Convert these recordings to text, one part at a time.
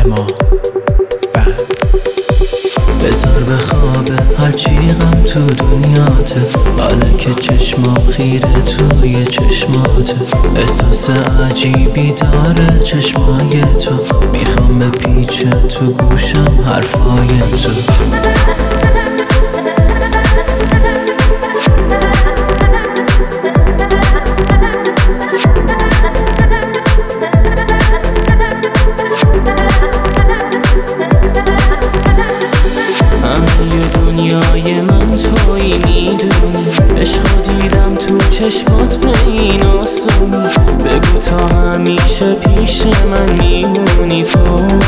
اما بذار بخوابه هرچی غم تو دنیاته، حالا که چشمام خیره توی چشماته. احساس عجیبی داره چشمای تو، میخوام بپیچه تو گوشم حرفای تو. دنیای من تویی میدونی، عشقو دیدم تو چشمات به این آسونی. بگو تا همیشه پیش من میمونی تو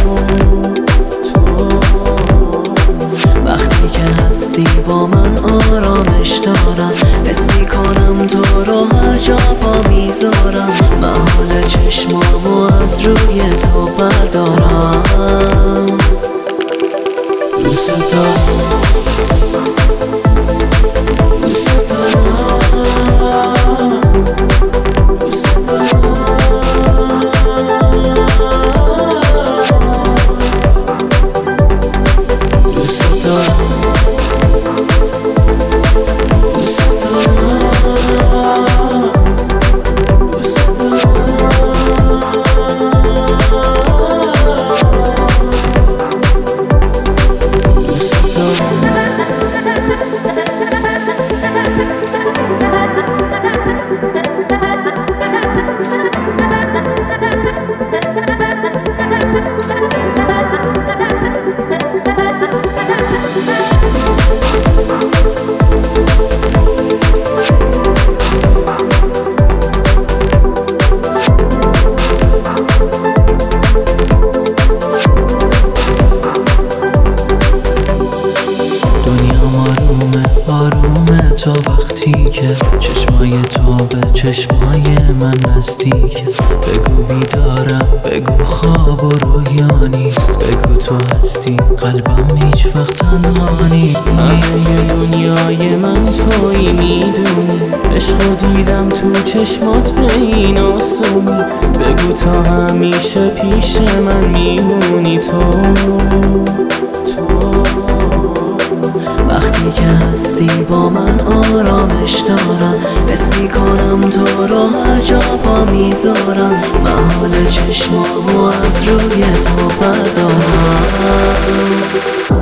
وقتی که هستی با من آرامش دارم، حس میکنم تو رو هر جا پا میذارم. محال چشمامو از روی تو بردارم. دوست دارم تا وقتی که چشمای تو به چشمای من نزدیکه. بگو بیدارم، بگو خواب و رویا نیست، بگو تو هستی قلبم هیچ وقت تنها نیست. همه دنیای من تویی میدونی، عشقو دیدم تو چشمات به این آسونی. بگو تا همیشه پیش من میمونی تو وقتی که هستی با من آرامش دارم، حس میکنم تو رو هر جا پا میذارم. محال چشمامو از روی تو بردارم.